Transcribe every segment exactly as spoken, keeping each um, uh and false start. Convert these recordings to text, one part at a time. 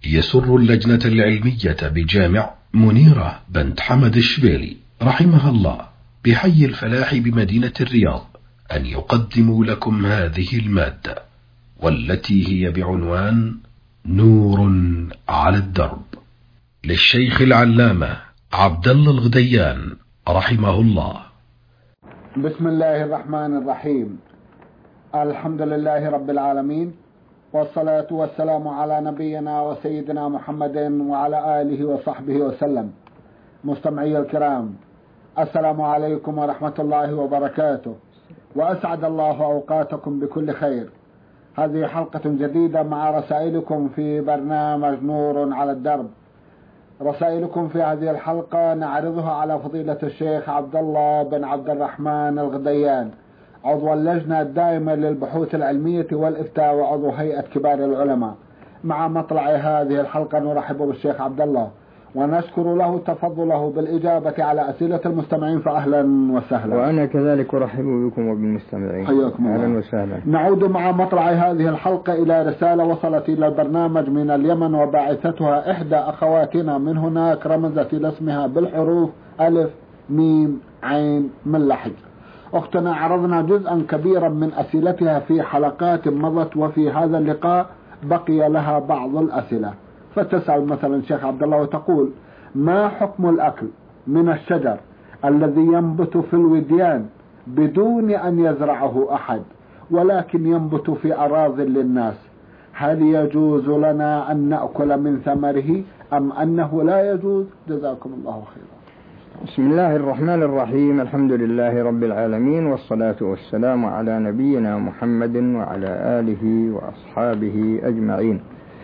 يسر اللجنة العلمية بجامع منيرة بنت حمد الشبيلي رحمها الله بحي الفلاح بمدينة الرياض أن يقدموا لكم هذه المادة، والتي هي بعنوان نور على الدرب، للشيخ العلامة عبد الله الغديان رحمه الله. بسم الله الرحمن الرحيم. الحمد لله رب العالمين، والصلاة والسلام على نبينا وسيدنا محمد وعلى آله وصحبه وسلم. مستمعي الكرام، السلام عليكم ورحمة الله وبركاته، وأسعد الله أوقاتكم بكل خير. هذه حلقة جديدة مع رسائلكم في برنامج نور على الدرب. رسائلكم في هذه الحلقة نعرضها على فضيلة الشيخ عبد الله بن عبد الرحمن الغديان، عضو اللجنة الدائمة للبحوث العلمية والإفتاء وعضو هيئة كبار العلماء. مع مطلع هذه الحلقة نرحب بالشيخ عبد الله ونشكر له تفضله بالإجابة على أسئلة المستمعين، فأهلا وسهلا. وأنا كذلك أرحب بكم وبالمستمعين، حياكم الله. أهلا وسهلا. نعود مع مطلع هذه الحلقة إلى رسالة وصلت إلى البرنامج من اليمن، وباعثتها إحدى أخواتنا من هناك، رمزت إلى اسمها بالحروف ألف ميم عين من لحج. أختنا عرضنا جزءا كبيرا من أسئلتها في حلقات مضت، وفي هذا اللقاء بقي لها بعض الأسئلة. فتسأل مثلا شيخ عبد الله وتقول: ما حكم الأكل من الشجر الذي ينبت في الوديان بدون أن يزرعه أحد، ولكن ينبت في أراضي للناس؟ هل يجوز لنا أن نأكل من ثمره أم أنه لا يجوز؟ جزاكم الله خيرا. بسم الله الرحمن الرحيم. الحمد لله رب العالمين، والصلاة والسلام على نبينا محمد وعلى آله وأصحابه أجمعين.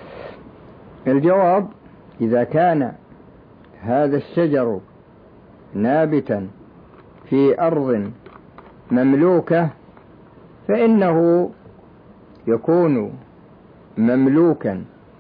الجواب: إذا كان هذا الشجر نابتا في أرض مملوكة فإنه يكون مملوكا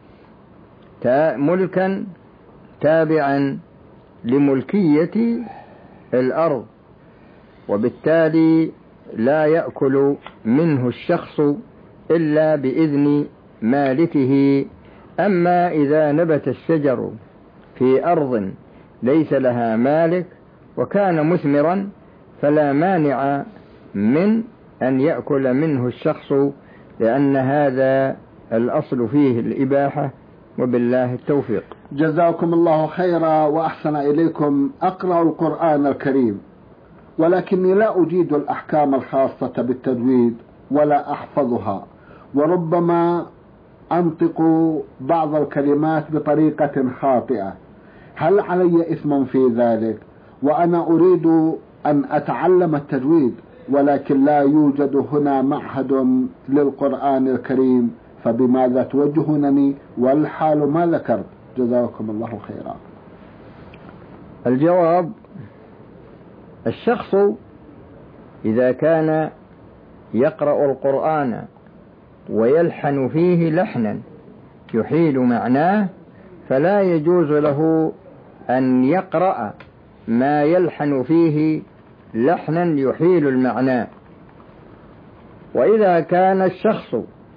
ملكا تابعا لملكية الأرض، وبالتالي لا يأكل منه الشخص إلا بإذن مالكه. أما إذا نبت الشجر في أرض ليس لها مالك وكان مثمرا فلا مانع من أن يأكل منه الشخص، لأن هذا الأصل فيه الإباحة، وبالله التوفيق. جزاكم الله خيرا وأحسن إليكم. أقرأ القرآن الكريم ولكني لا أجيد الأحكام الخاصة بالتجويد ولا أحفظها، وربما أنطق بعض الكلمات بطريقة خاطئة. هل علي إثم في ذلك؟ وأنا أريد أن أتعلم التجويد، ولكن لا يوجد هنا معهد للقرآن الكريم، فبماذا توجهونني والحال ما ذكرت؟ جزاكم الله خيرا. الجواب: الشخص إذا كان يقرأ القرآن ويلحن فيه لحنا يحيل معناه فلا يجوز له أن يقرأ ما يلحن فيه لحنا يحيل المعنى. وإذا كان الشخص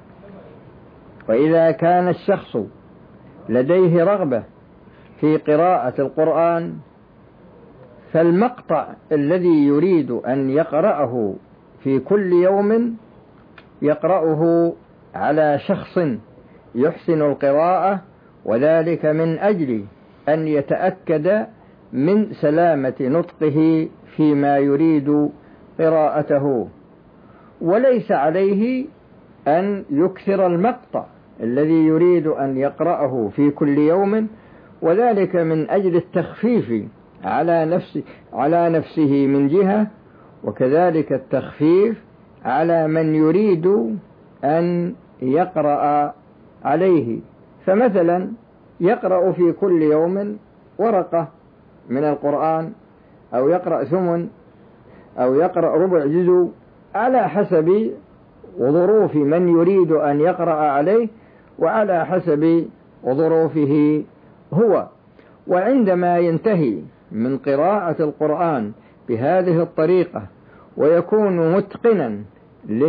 وإذا كان الشخص لديه رغبة في قراءة القرآن، فالمقطع الذي يريد أن يقرأه في كل يوم يقرأه على شخص يحسن القراءة، وذلك من أجل أن يتأكد من سلامة نطقه فيما يريد قراءته، وليس عليه أن يكثر المقطع الذي يريد أن يقرأه في كل يوم، وذلك من أجل التخفيف على نفسه على نفسه من جهة، وكذلك التخفيف على من يريد أن يقرأ عليه. فمثلا يقرأ في كل يوم ورقة من القرآن، أو يقرأ ثمن، أو يقرأ ربع جزء، على حسب وظروف من يريد أن يقرأ عليه وعلى حسب وظروفه هو. وعندما ينتهي من قراءة القرآن بهذه الطريقة ويكون متقنا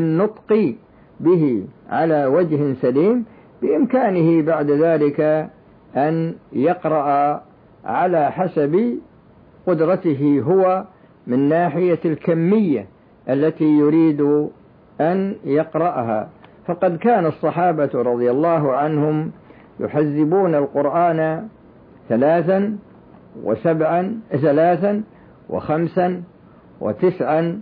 للنطق به على وجه سليم، بإمكانه بعد ذلك أن يقرأ على حسب قدرته هو من ناحية الكمية التي يريد أن يقرأها. فقد كان الصحابة رضي الله عنهم يحزبون القرآن ثلاثا وسبعا ثلاثا وخمسا وتسعا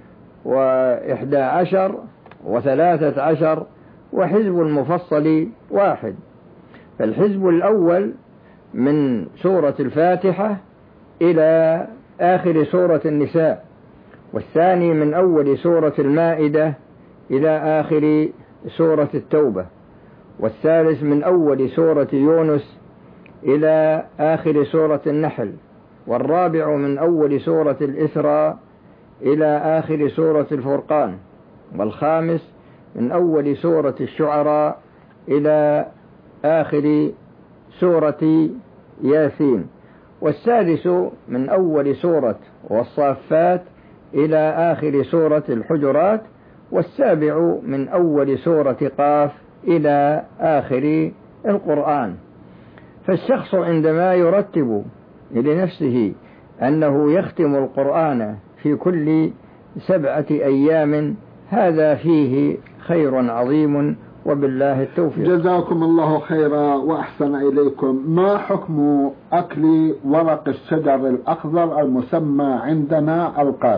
وإحدى عشر وثلاثة عشر، وحزب المفصل واحد. فالحزب الأول من سورة الفاتحة إلى آخر سورة النساء، والثاني من أول سورة المائدة إلى آخر سورة التوبة، والثالث من أول سورة يونس إلى آخر سورة النحل، والرابع من أول سورة الإسراء إلى آخر سورة الفرقان، والخامس من أول سورة الشعراء إلى آخر سورة ياسين، والسادس من أول سورة والصافات إلى آخر سورة الحجرات، والسابع من أول سورة قاف إلى آخر القرآن. فالشخص عندما يرتب لنفسه أنه يختم القرآن في كل سبعة أيام هذا فيه خير عظيم، وبالله التوفيق. جزاكم الله خيرا وأحسن إليكم. ما حكم أكل ورق الشجر الأخضر المسمى عندنا القات،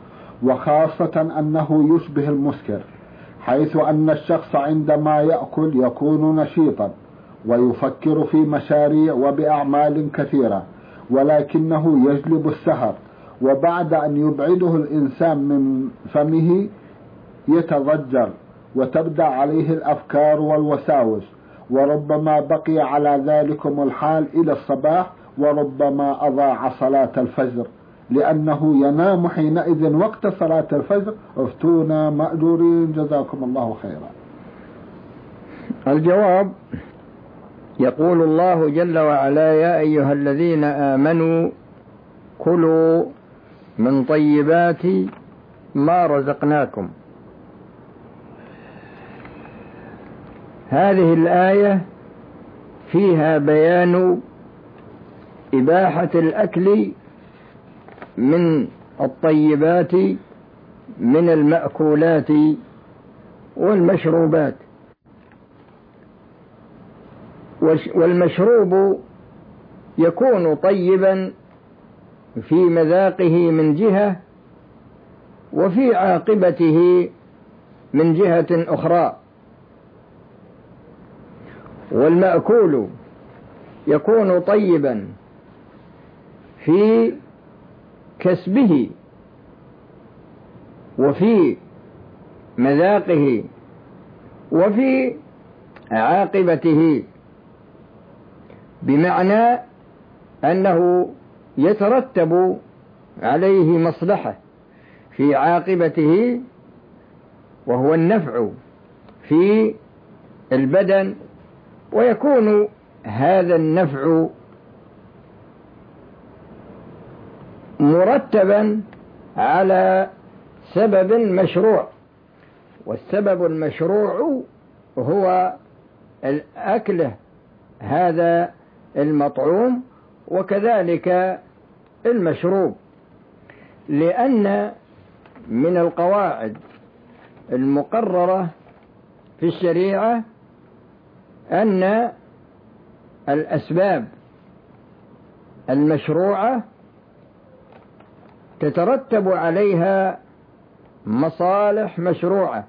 وخاصة أنه يشبه المسكر، حيث أن الشخص عندما يأكل يكون نشيطا ويفكر في مشاريع وبأعمال كثيرة، ولكنه يجلب السهر، وبعد أن يبعده الإنسان من فمه يتضجر وتبدأ عليه الأفكار والوساوس، وربما بقي على ذلكم الحال إلى الصباح، وربما أضاع صلاة الفجر لأنه ينام حينئذ وقت صلاة الفجر. افتونا مأجورين جزاكم الله خيرا. الجواب: يقول الله جل وعلا: يا أيها الذين آمنوا كلوا من طيبات ما رزقناكم. هذه الآية فيها بيان إباحة الأكل من الطيبات من المأكولات والمشروبات. والمشروب يكون طيبا في مذاقه من جهة، وفي عاقبته من جهة أخرى. والمأكول يكون طيبا في كسبه وفي مذاقه وفي عاقبته، بمعنى أنه يترتب عليه مصلحة في عاقبته، وهو النفع في البدن، ويكون هذا النفع مرتبا على سبب مشروع، والسبب المشروع هو الأكل هذا المطعوم، وكذلك المشروب، لأن من القواعد المقررة في الشريعة أن الأسباب المشروعة تترتب عليها مصالح مشروعة،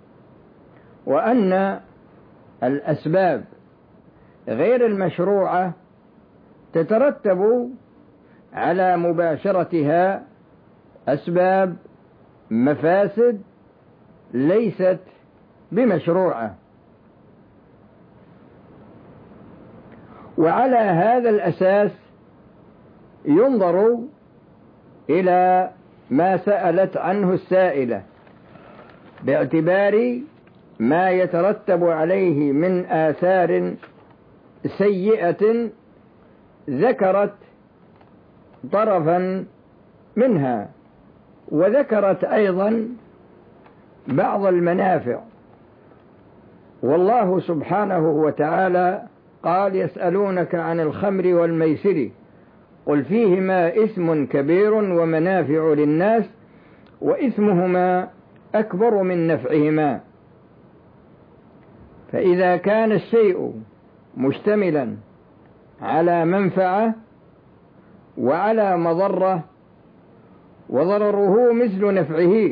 وأن الأسباب غير المشروعة تترتب على مباشرتها أسباب مفاسد ليست بمشروعة. وعلى هذا الأساس ينظر إلى ما سألت عنه السائلة باعتبار ما يترتب عليه من آثار سيئة، ذكرت طرفا منها، وذكرت أيضا بعض المنافع. والله سبحانه وتعالى قال يسألونك عن الخمر والميسر قل فيهما إثم كبير ومنافع للناس وإثمهما أكبر من نفعهما. فإذا كان الشيء مشتملا على منفعة وعلى مضرة وضرره مثل نفعه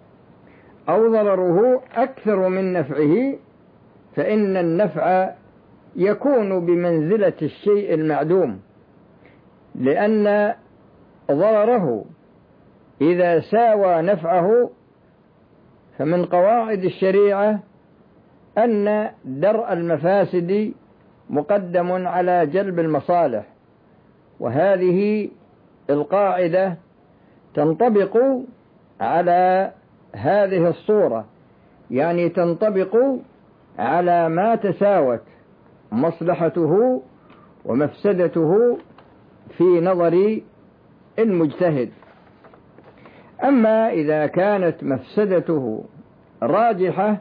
أو ضرره أكثر من نفعه فإن النفع يكون بمنزلة الشيء المعدوم، لأن ضرره إذا ساوى نفعه فمن قواعد الشريعة أن درء المفاسد مقدم على جلب المصالح، وهذه القاعدة تنطبق على هذه الصورة، يعني تنطبق على ما تساوت مصلحته ومفسدته في نظر المجتهد. أما إذا كانت مفسدته راجحة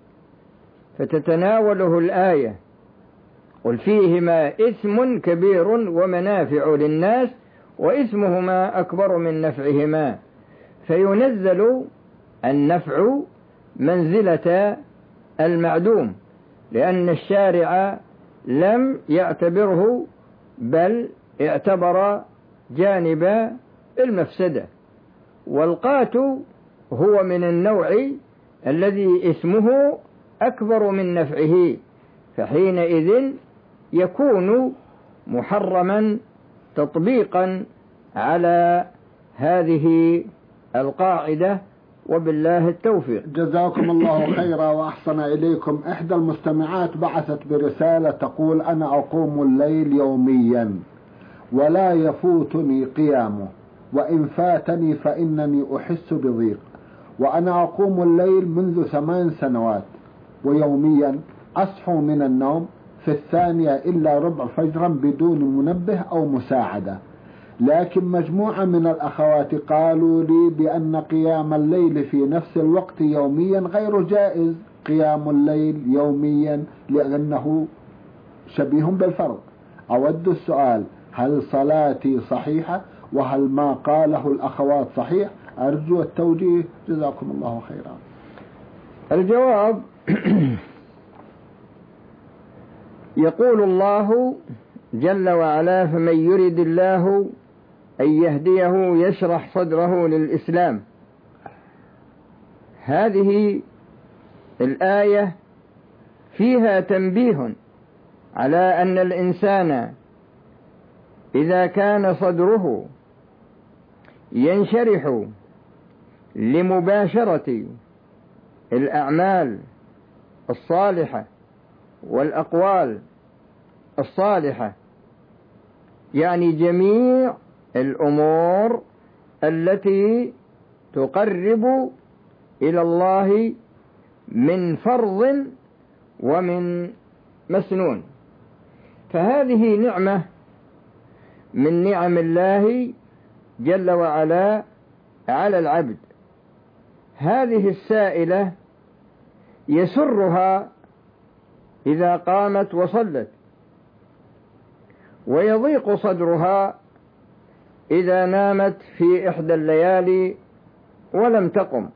فتتناوله الآية قل فيهما إثم كبير ومنافع للناس وإثمهما أكبر من نفعهما، فينزل النفع منزلة المعدوم، لأن الشارع لم يعتبره بل اعتبر جانب المفسدة. والقات هو من النوع الذي إثمه أكبر من نفعه، فحينئذ يكون محرما تطبيقا على هذه القاعدة، وبالله التوفيق. جزاكم الله خيرا وأحسن إليكم. إحدى المستمعات بعثت برسالة تقول أنا أقوم الليل يوميا ولا يفوتني قيامه، وإن فاتني فإنني أحس بضيق، وأنا أقوم الليل منذ ثمان سنوات، ويوميا أصحو من النوم في الثانية إلا ربع فجرا بدون منبه أو مساعدة، لكن مجموعة من الأخوات قالوا لي بأن قيام الليل في نفس الوقت يوميا غير جائز، قيام الليل يوميا لأنه شبيه بالفرض. أود السؤال: هل صلاتي صحيحة؟ وهل ما قاله الأخوات صحيح؟ أرجو التوجيه، جزاكم الله خيرا. الجواب: يقول الله جل وعلا: فمن يرد الله أن يهديه يشرح صدره للإسلام. هذه الآية فيها تنبيه على أن الإنسان إذا كان صدره ينشرح لمباشرة الأعمال الصالحة والأقوال الصالحة، يعني جميع الأمور التي تقرب إلى الله من فرض ومن مسنون، فهذه نعمة من نعم الله جل وعلا على العبد. هذه السائلة يسرها إذا قامت وصلت، ويضيق صدرها إذا نامت في إحدى الليالي ولم تقم.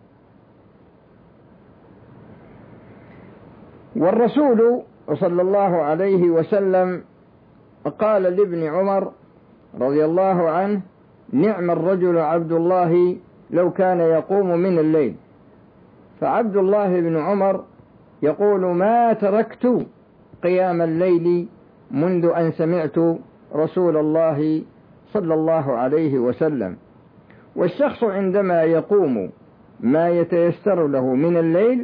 والرسول صلى الله عليه وسلم قال لابن عمر رضي الله عنه: نعم الرجل عبد الله لو كان يقوم من الليل. فعبد الله بن عمر يقول: ما تركت قيام الليل منذ أن سمعت رسول الله صلى الله عليه وسلم. والشخص عندما يقوم ما يتيسر له من الليل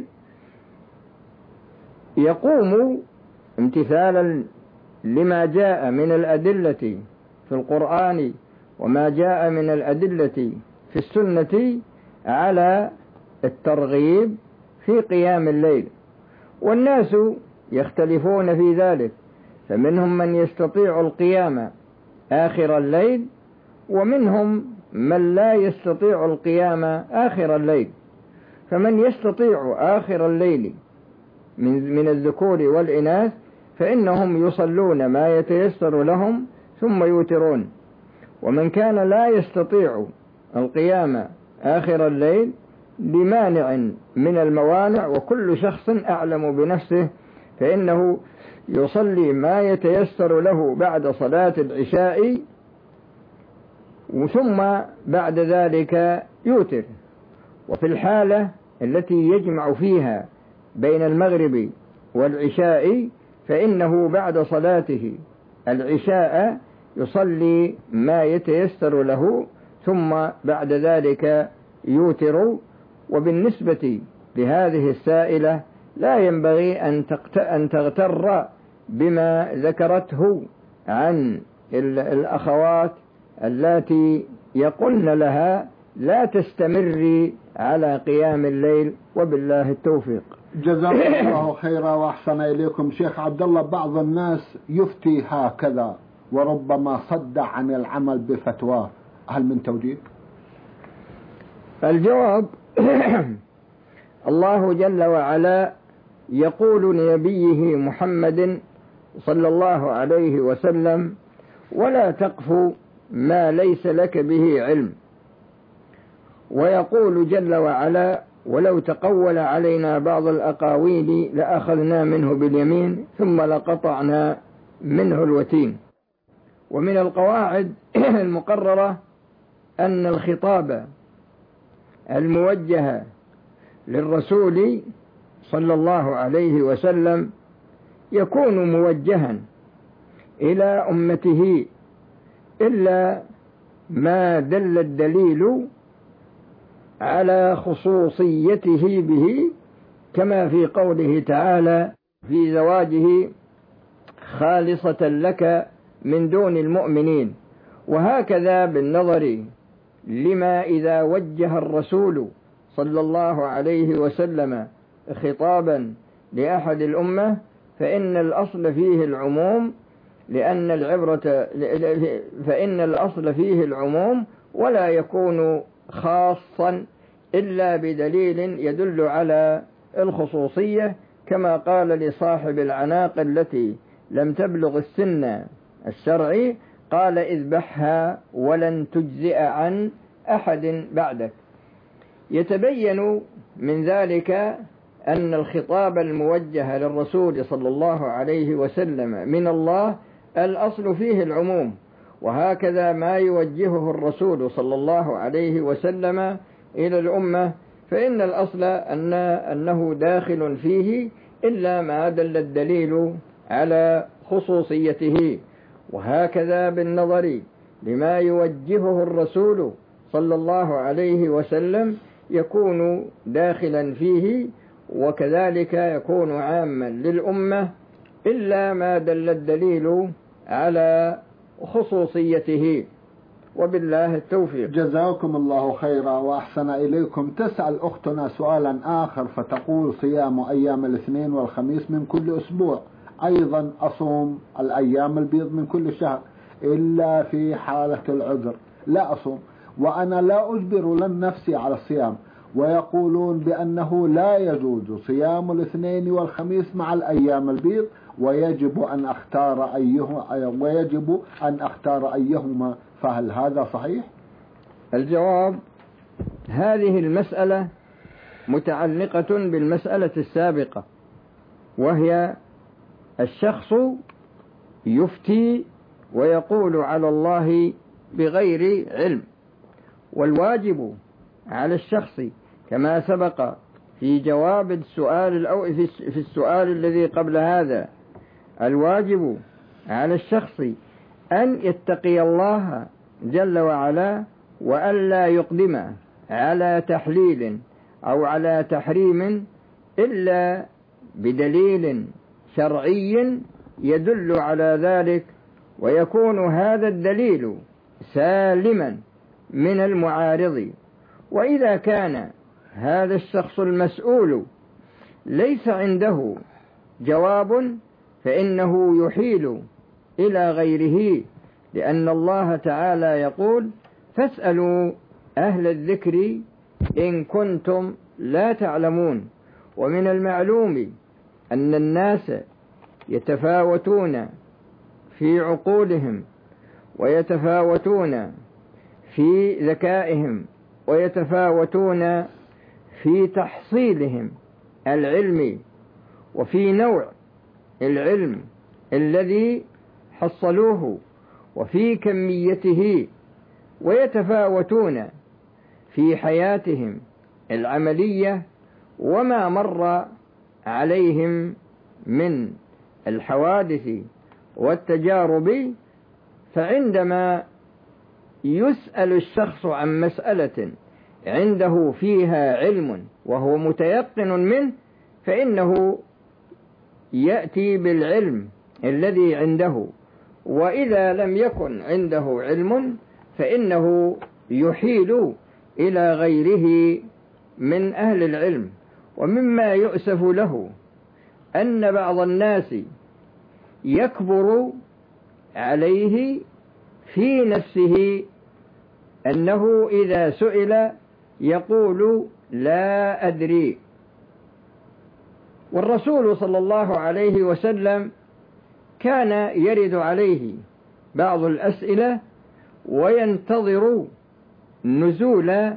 يقوم امتثالا لما جاء من الأدلة في القرآن وما جاء من الأدلة في السنة على الترغيب في قيام الليل. والناس يختلفون في ذلك، فمنهم من يستطيع القيام آخر الليل، ومنهم من لا يستطيع القيام آخر الليل. فمن يستطيع آخر الليل من من الذكور والإناث فإنهم يصلون ما يتيسر لهم ثم يوترون. ومن كان لا يستطيع القيام آخر الليل لمانع من الموانع، وكل شخص أعلم بنفسه، فإنه يصلي ما يتيسر له بعد صلاة العشاء، ثم بعد ذلك يوتر. وفي الحالة التي يجمع فيها بين المغرب والعشاء فإنه بعد صلاته العشاء يصلي ما يتيسر له ثم بعد ذلك يوتر. وبالنسبة لهذه السائلة لا ينبغي أن تغتر بما ذكرته عن الأخوات اللاتي يقولن لها لا تستمري على قيام الليل، وبالله التوفيق. جزاكم الله خيرا وأحسن إليكم. شيخ عبد الله، بعض الناس يفتي هكذا وربما صد عن العمل بفتواه، هل من توجيه؟ الجواب الله جل وعلا يقول لنبيه محمد صلى الله عليه وسلم: ولا تقف ما ليس لك به علم. ويقول جل وعلا: ولو تقول علينا بعض الأقاويل لأخذنا منه باليمين ثم لقطعنا منه الوتين. ومن القواعد المقررة أن الخطاب الموجه للرسول صلى الله عليه وسلم يكون موجها إلى أمته إلا ما دل الدليل على خصوصيته به، كما في قوله تعالى: في زواجه خالصة لك من دون المؤمنين. وهكذا بالنظر لما إذا وجه الرسول صلى الله عليه وسلم خطابا لأحد الأمة فإن الأصل فيه العموم، لأن العبرة فإن الأصل فيه العموم ولا يكون خاصا إلا بدليل يدل على الخصوصية، كما قال لصاحب العناق التي لم تبلغ السن الشرعي: قال: اذبحها ولن تجزئ عن أحد بعدك. يتبين من ذلك أن الخطاب الموجه للرسول صلى الله عليه وسلم من الله الأصل فيه العموم، وهكذا ما يوجهه الرسول صلى الله عليه وسلم إلى الأمة فإن الأصل أن أنه داخل فيه إلا ما دل الدليل على خصوصيته. وهكذا بالنظر لما يوجهه الرسول صلى الله عليه وسلم يكون داخلا فيه، وكذلك يكون عاما للأمة إلا ما دل الدليل على خصوصيته، وبالله التوفيق. جزاكم الله خيرا وأحسن إليكم. تسأل أختنا سؤالا آخر فتقول: صيام أيام الاثنين والخميس من كل أسبوع، أيضا أصوم الأيام البيض من كل شهر إلا في حالة العذر لا أصوم، وأنا لا أجبر لن نفسي على الصيام، ويقولون بأنه لا يجوز صيام الاثنين والخميس مع الأيام البيض، ويجب أن أختار أيهما ويجب أن أختار أيهما، فهل هذا صحيح؟ الجواب: هذه المسألة متعلقة بالمسألة السابقة، وهي الشخص يفتي ويقول على الله بغير علم، والواجب على الشخص كما سبق في جواب السؤال أو في السؤال الذي قبل هذا، الواجب على الشخص أن يتقي الله جل وعلا وأن لا يقدم على تحليل أو على تحريم إلا بدليل شرعي يدل على ذلك، ويكون هذا الدليل سالما من المعارض. وإذا كان هذا الشخص المسؤول ليس عنده جواب فإنه يحيل إلى غيره، لأن الله تعالى يقول: فاسألوا أهل الذكر إن كنتم لا تعلمون. ومن المعلوم أن الناس يتفاوتون في عقولهم، ويتفاوتون في ذكائهم، ويتفاوتون في تحصيلهم العلمي، وفي نوع العلم الذي حصلوه، وفي كميته، ويتفاوتون في حياتهم العملية وما مر عليهم من الحوادث والتجارب. فعندما يسأل الشخص عن مسألة عنده فيها علم وهو متيقن منه، فإنه يأتي بالعلم الذي عنده، وإذا لم يكن عنده علم فإنه يحيل إلى غيره من أهل العلم. ومما يؤسف له أن بعض الناس يكبر عليه في نفسه أنه إذا سئل يقول لا أدري. والرسول صلى الله عليه وسلم كان يرد عليه بعض الأسئلة وينتظر نزول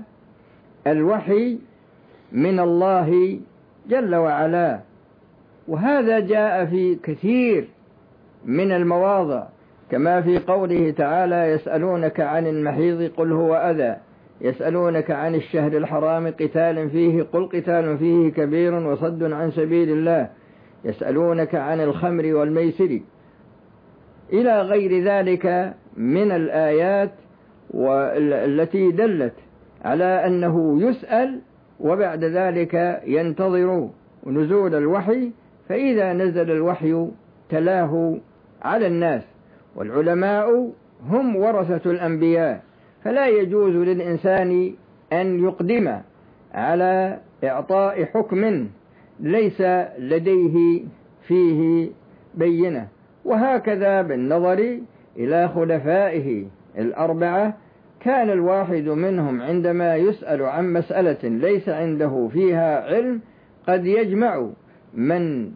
الوحي من الله جل وعلا، وهذا جاء في كثير من المواضع، كما في قوله تعالى: يسألونك عن المحيض قل هو أذى، يسألونك عن الشهر الحرام قتال فيه قل قتال فيه كبير وصد عن سبيل الله، يسألونك عن الخمر والميسر، إلى غير ذلك من الآيات التي دلت على أنه يسأل وبعد ذلك ينتظر نزول الوحي، فإذا نزل الوحي تلاه على الناس. والعلماء هم ورثة الأنبياء، فلا يجوز للإنسان أن يقدم على إعطاء حكم ليس لديه فيه بينة. وهكذا بالنظر إلى خلفائه الأربعة، كان الواحد منهم عندما يسأل عن مسألة ليس عنده فيها علم قد يجمع من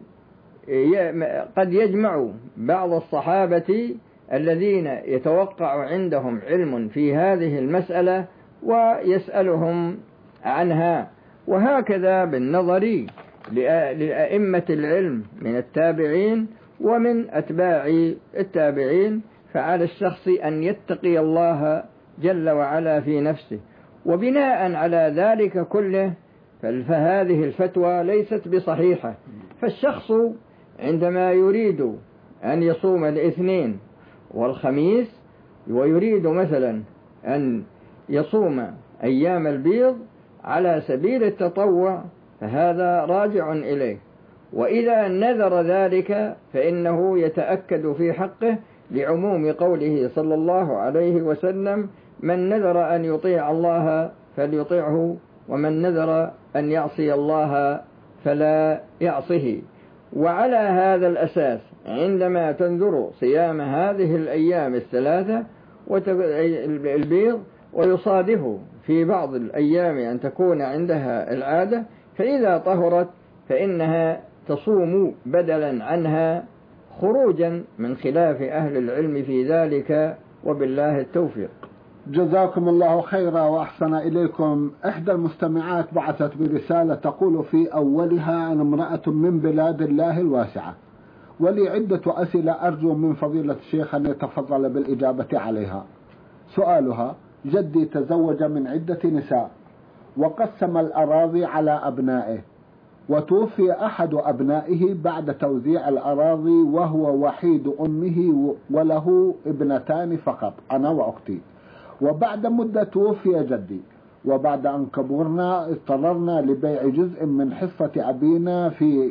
قد يجمع بعض الصحابة الذين يتوقع عندهم علم في هذه المسألة ويسألهم عنها. وهكذا بالنظر لأئمة العلم من التابعين ومن أتباع التابعين، فعلى الشخص أن يتقي الله جل وعلا في نفسه. وبناء على ذلك كله فهذه الفتوى ليست بصحيحة. فالشخص عندما يريد أن يصوم الاثنين والخميس ويريد مثلا أن يصوم أيام البيض على سبيل التطوع فهذا راجع إليه، وإذا نذر ذلك فإنه يتأكد في حقه لعموم قوله صلى الله عليه وسلم: من نذر أن يطيع الله فليطيعه، ومن نذر أن يعصي الله فلا يعصه. وعلى هذا الأساس عندما تنذر صيام هذه الأيام الثلاثة البيض ويصادف في بعض الأيام أن تكون عندها العادة، فإذا طهرت فإنها تصوم بدلا عنها، خروجا من خلاف أهل العلم في ذلك، وبالله التوفيق. جزاكم الله خيرا وأحسن إليكم. إحدى المستمعات بعثت برسالة تقول في أولها: أنا امرأة من بلاد الله الواسعة، ولي عدة أسئلة أرجو من فضيلة الشيخ أن يتفضل بالإجابة عليها. سؤالها: جدي تزوج من عدة نساء وقسم الأراضي على أبنائه، وتوفي أحد أبنائه بعد توزيع الأراضي وهو وحيد أمه وله ابنتان فقط، أنا وأختي. وبعد مدة توفي جدي، وبعد أن كبرنا اضطررنا لبيع جزء من حصة أبينا في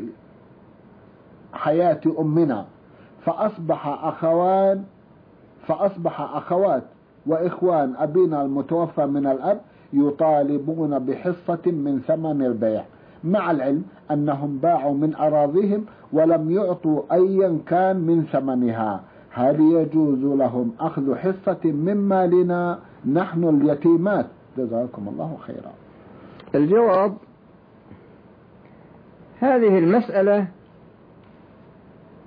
حياة أمنا، فأصبح أخوان فأصبح أخوات وإخوان أبينا المتوفى من الأب يطالبون بحصة من ثمن البيع، مع العلم أنهم باعوا من أراضيهم ولم يعطوا أيا كان من ثمنها. هل يجوز لهم أخذ حصة من مالنا نحن اليتيمات؟ جزاكم الله خيرا. الجواب: هذه المسألة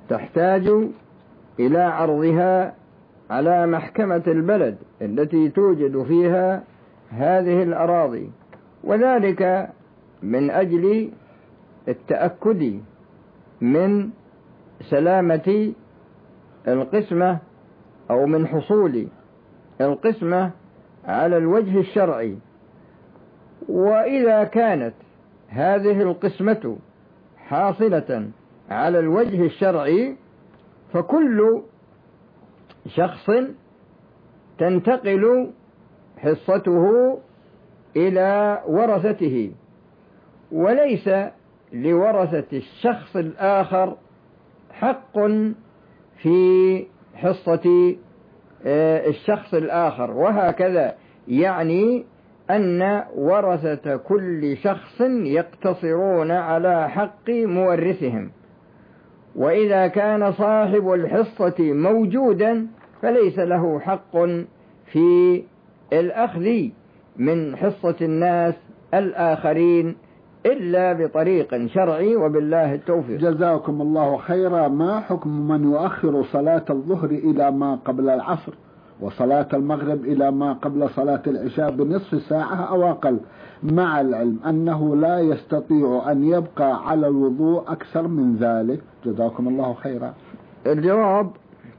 تحتاج إلى عرضها على محكمة البلد التي توجد فيها هذه الأراضي، وذلك من أجل التأكد من سلامة القسمة أو من حصول القسمة على الوجه الشرعي. وإذا كانت هذه القسمة حاصلة على الوجه الشرعي فكل شخص تنتقل حصته إلى ورثته، وليس لورثة الشخص الآخر حق في حصة الشخص الآخر، وهكذا يعني أن ورثة كل شخص يقتصرون على حق مورثهم، وإذا كان صاحب الحصة موجودا فليس له حق في الأخذ من حصة الناس الآخرين إلا بطريق شرعي، وبالله التوفيق. جزاكم الله خيرا. ما حكم من يؤخر صلاة الظهر إلى ما قبل العصر وصلاة المغرب إلى ما قبل صلاة العشاء بنصف ساعة أو أقل، مع العلم أنه لا يستطيع أن يبقى على الوضوء أكثر من ذلك؟ جزاكم الله خيرا. الجواب: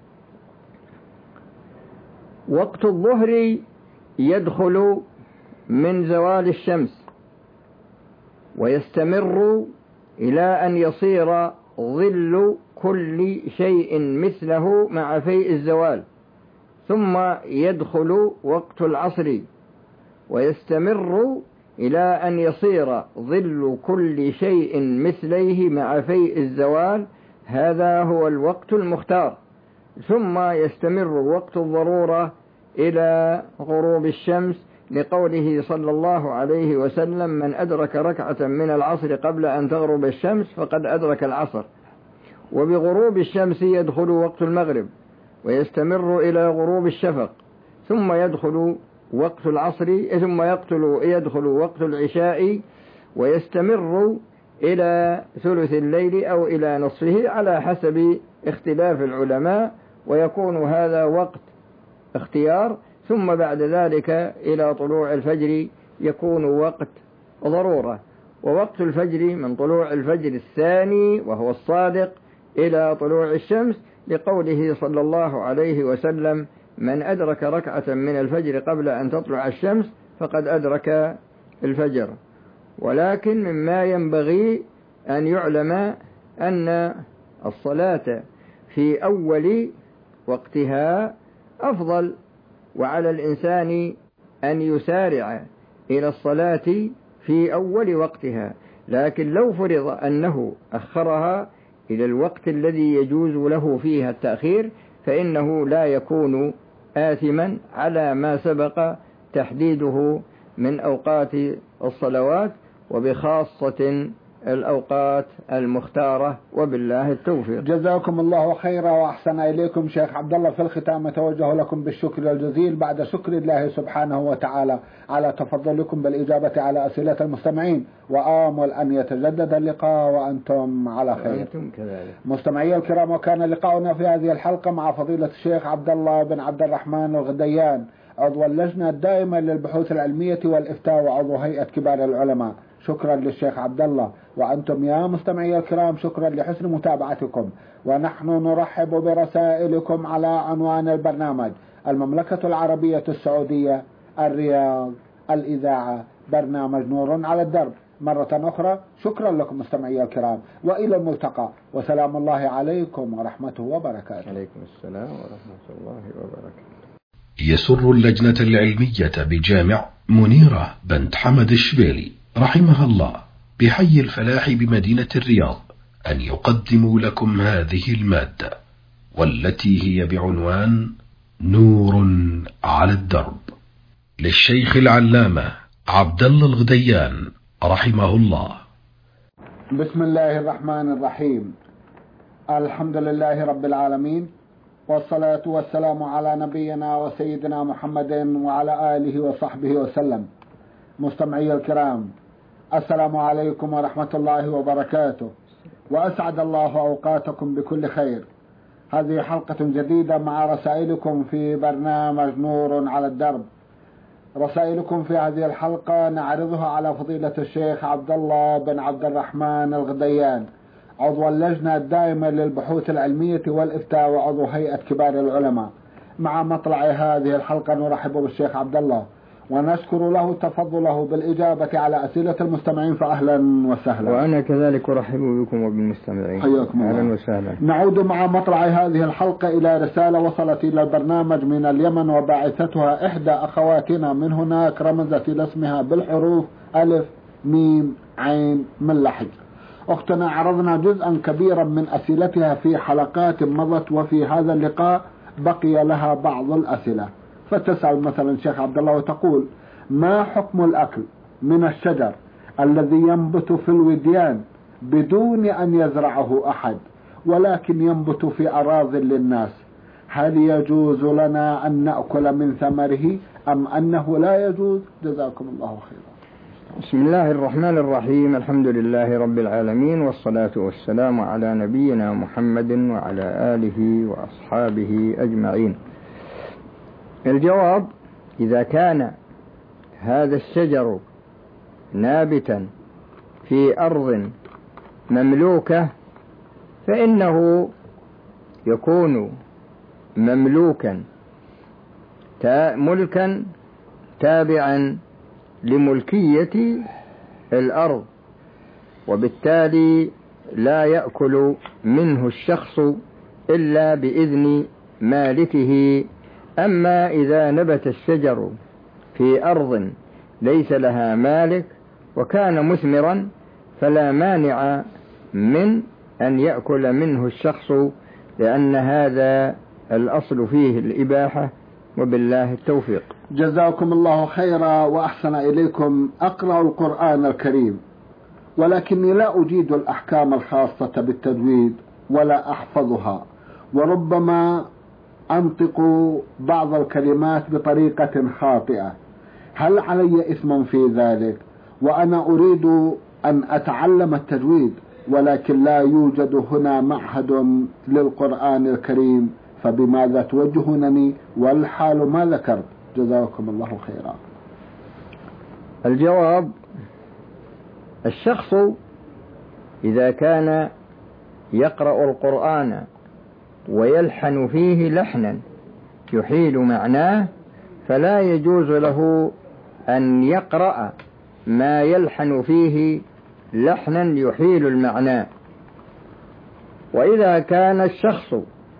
وقت الظهر يدخل من زوال الشمس ويستمر إلى أن يصير ظل كل شيء مثله مع فيء الزوال، ثم يدخل وقت العصر ويستمر إلى أن يصير ظل كل شيء مثليه مع فيء الزوال، هذا هو الوقت المختار. ثم يستمر وقت الضرورة إلى غروب الشمس، لقوله صلى الله عليه وسلم: من أدرك ركعة من العصر قبل أن تغرب الشمس فقد أدرك العصر. وبغروب الشمس يدخل وقت المغرب ويستمر إلى غروب الشفق، ثم يدخل وقت العصر، ثم يقتل يدخل وقت العشاء ويستمر إلى ثلث الليل أو إلى نصفه على حسب اختلاف العلماء، ويكون هذا وقت اختيار. ثم بعد ذلك إلى طلوع الفجر يكون وقت ضرورة. ووقت الفجر من طلوع الفجر الثاني وهو الصادق إلى طلوع الشمس، لقوله صلى الله عليه وسلم: من أدرك ركعة من الفجر قبل أن تطلع الشمس فقد أدرك الفجر. ولكن مما ينبغي أن يعلم أن الصلاة في أول وقتها أفضل، وعلى الإنسان أن يسارع إلى الصلاة في أول وقتها، لكن لو فرض أنه أخرها إلى الوقت الذي يجوز له فيها التأخير فإنه لا يكون آثما على ما سبق تحديده من أوقات الصلوات، وبخاصة الأوقات المختارة، وبالله التوفيق. جزاكم الله خيرا وأحسن إليكم شيخ عبد الله. في الختام أتوجه لكم بالشكر الجزيل بعد شكر الله سبحانه وتعالى على تفضلكم بالإجابة على أسئلة المستمعين، وآمل أن يتجدد اللقاء وأنتم على خير. أنتم كذلك. مستمعي الكرام، وكان لقاؤنا في هذه الحلقة مع فضيلة الشيخ عبد الله بن عبد الرحمن الغديان، عضو اللجنة الدائمة للبحوث العلمية والإفتاء وعضو هيئة كبار العلماء. شكرا للشيخ عبد الله. وأنتم يا مستمعي الكرام شكرا لحسن متابعتكم، ونحن نرحب برسائلكم على عنوان البرنامج: المملكة العربية السعودية، الرياض، الإذاعة، برنامج نور على الدرب. مرة أخرى شكرا لكم مستمعي الكرام، وإلى الملتقى، وسلام الله عليكم ورحمته وبركاته. عليكم السلام ورحمة الله وبركاته. يسر اللجنة العلمية بجامع منيرة بنت حمد الشبيلي رحمها الله بحي الفلاح بمدينة الرياض أن يقدموا لكم هذه المادة، والتي هي بعنوان نور على الدرب، للشيخ العلامة عبد الله الغديان رحمه الله. بسم الله الرحمن الرحيم. الحمد لله رب العالمين، والصلاة والسلام على نبينا وسيدنا محمد وعلى آله وصحبه وسلم. مستمعي الكرام، السلام عليكم ورحمة الله وبركاته. وأسعد الله أوقاتكم بكل خير. هذه حلقة جديدة مع رسائلكم في برنامج نور على الدرب. رسائلكم في هذه الحلقة نعرضها على فضيلة الشيخ عبد الله بن عبد الرحمن الغديان، عضو اللجنة الدائمة للبحوث العلمية والإفتاء وعضو هيئة كبار العلماء. مع مطلع هذه الحلقة نرحب بالشيخ عبد الله ونشكر له تفضله بالإجابة على أسئلة المستمعين، فأهلا وسهلا. وأنا كذلك أرحب بكم وبالمستمعين، حياكم الله. أهلا وسهلا. نعود مع مطلع هذه الحلقة إلى رسالة وصلت إلى البرنامج من اليمن، وباعثتها إحدى أخواتنا من هناك، رمزت إلى اسمها بالحروف ألف ميم عين من لحج. أختنا عرضنا جزءا كبيرا من أسئلتها في حلقات مضت، وفي هذا اللقاء بقي لها بعض الأسئلة. فتسأل مثلا شيخ عبد الله وتقول: ما حكم الأكل من الشجر الذي ينبت في الوديان بدون أن يزرعه أحد ولكن ينبت في أراضٍ للناس؟ هل يجوز لنا أن نأكل من ثمره أم أنه لا يجوز؟ جزاكم الله خيرا. بسم الله الرحمن الرحيم، الحمد لله رب العالمين، والصلاة والسلام على نبينا محمد وعلى آله وأصحابه أجمعين. الجواب: إذا كان هذا الشجر نابتا في أرض مملوكة فإنه يكون مملوكا ملكا تابعا لملكية الأرض، وبالتالي لا يأكل منه الشخص إلا بإذن مالكه. أما إذا نبت الشجر في أرض ليس لها مالك وكان مثمرا فلا مانع من أن يأكل منه الشخص، لأن هذا الأصل فيه الإباحة، وبالله التوفيق. جزاكم الله خيرا وأحسن إليكم. أقرأ القرآن الكريم ولكني لا أجيد الأحكام الخاصة بالتجويد ولا أحفظها، وربما أنطق بعض الكلمات بطريقة خاطئة. هل علي إثم في ذلك؟ وأنا أريد أن أتعلم التجويد ولكن لا يوجد هنا معهد للقرآن الكريم، فبماذا توجهونني والحال ما ذكرت؟ جزاكم الله خيرا. الجواب: الشخص إذا كان يقرأ القرآن ويلحن فيه لحنا يحيل معناه فلا يجوز له أن يقرأ ما يلحن فيه لحنا يحيل المعنى. وإذا كان الشخص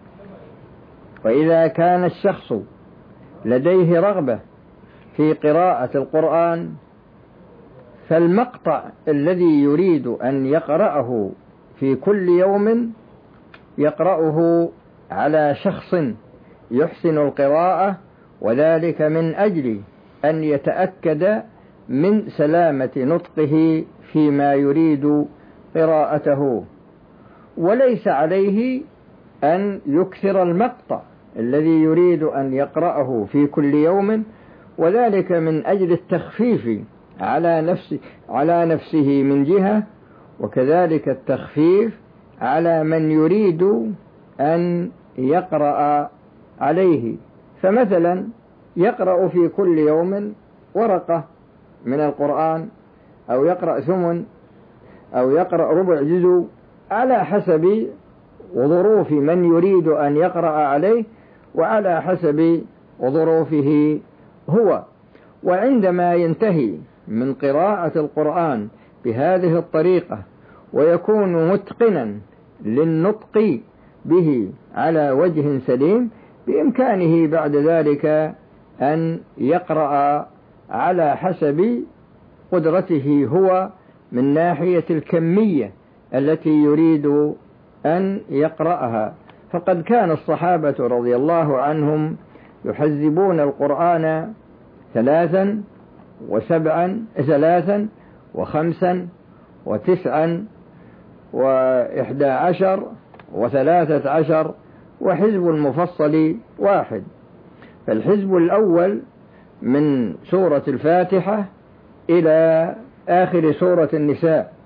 وإذا كان الشخص لديه رغبة في قراءة القرآن فالمقطع الذي يريد أن يقرأه في كل يوم يقرأه على شخص يحسن القراءة، وذلك من أجل أن يتأكد من سلامة نطقه فيما يريد قراءته، وليس عليه أن يكثر المقطع الذي يريد أن يقرأه في كل يوم، وذلك من أجل التخفيف على نفسه على نفسه من جهة، وكذلك التخفيف على من يريد أن يقرأ عليه. فمثلا يقرأ في كل يوم ورقة من القرآن، أو يقرأ ثمن، أو يقرأ ربع جزء، على حسب ظروف من يريد أن يقرأ عليه وعلى حسب ظروفه هو. وعندما ينتهي من قراءة القرآن بهذه الطريقة ويكون متقنا للنطق به على وجه سليم، بإمكانه بعد ذلك أن يقرأ على حسب قدرته هو من ناحية الكمية التي يريد أن يقرأها. فقد كان الصحابة رضي الله عنهم يحزبون القرآن ثلاثا وسبعا ثلاثا وخمسا وتسعا وإحدى عشر وثلاثة عشر، وحزب المفصل واحد. فالحزب الأول من سورة الفاتحة إلى آخر سورة النساء،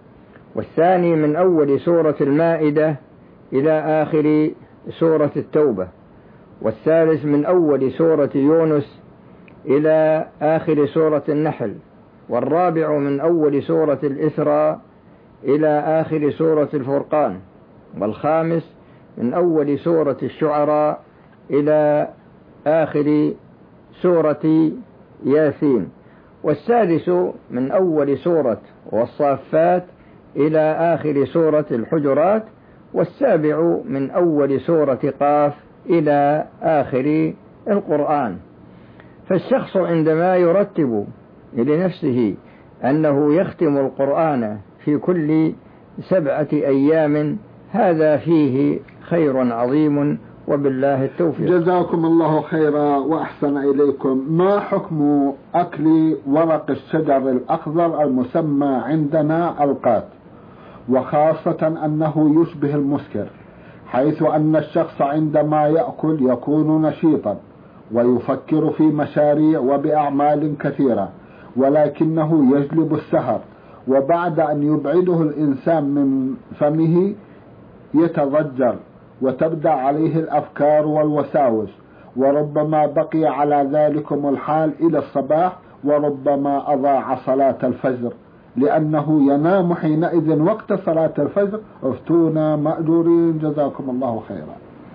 والثاني من أول سورة المائدة إلى آخر سورة التوبة، والثالث من أول سورة يونس إلى آخر سورة النحل، والرابع من أول سورة الإسراء إلى آخر سورة الفرقان، والخامس من أول سورة الشعراء إلى آخر سورة ياسين، والسادس من أول سورة والصافات إلى آخر سورة الحجرات، والسابع من أول سورة قاف إلى آخر القرآن. فالشخص عندما يرتب لنفسه أنه يختم القرآن في كل سبعة أيام هذا فيه خير عظيم، وبالله التوفيق. جزاكم الله خيرا وأحسن إليكم. ما حكم أكل ورق الشجر الأخضر المسمى عندنا القات، وخاصة أنه يشبه المسكر، حيث أن الشخص عندما يأكل يكون نشيطا ويفكر في مشاريع وبأعمال كثيرة، ولكنه يجلب السهر، وبعد أن يبعده الإنسان من فمه يتضجر وتبدأ عليه الأفكار والوساوس، وربما بقي على ذلكم الحال إلى الصباح، وربما أضاع صلاة الفجر لأنه ينام حينئذ وقت صلاة الفجر. افتونا مأجورين جزاكم الله خيرا.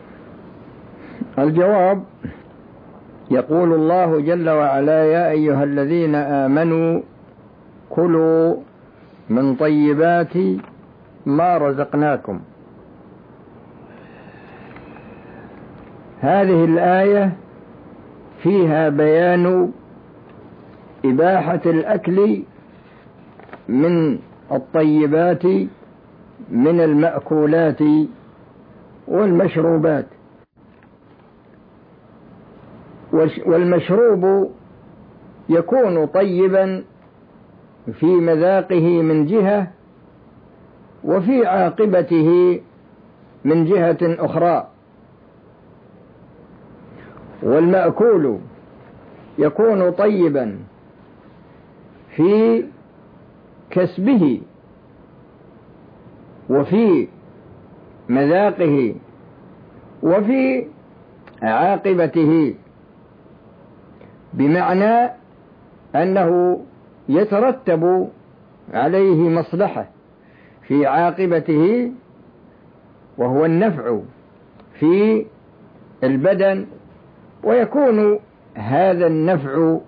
الجواب: يقول الله جل وعلا: يا أيها الذين آمنوا كلوا من طيبات ما رزقناكم. هذه الآية فيها بيان إباحة الأكل من الطيبات من المأكولات والمشروبات، والمشروب يكون طيبا في مذاقه من جهة، وفي عاقبته من جهة أخرى، والمأكول يكون طيبا في كسبه وفي مذاقه وفي عاقبته، بمعنى أنه يترتب عليه مصلحة في عاقبته، وهو النفع في البدن، ويكون هذا النفع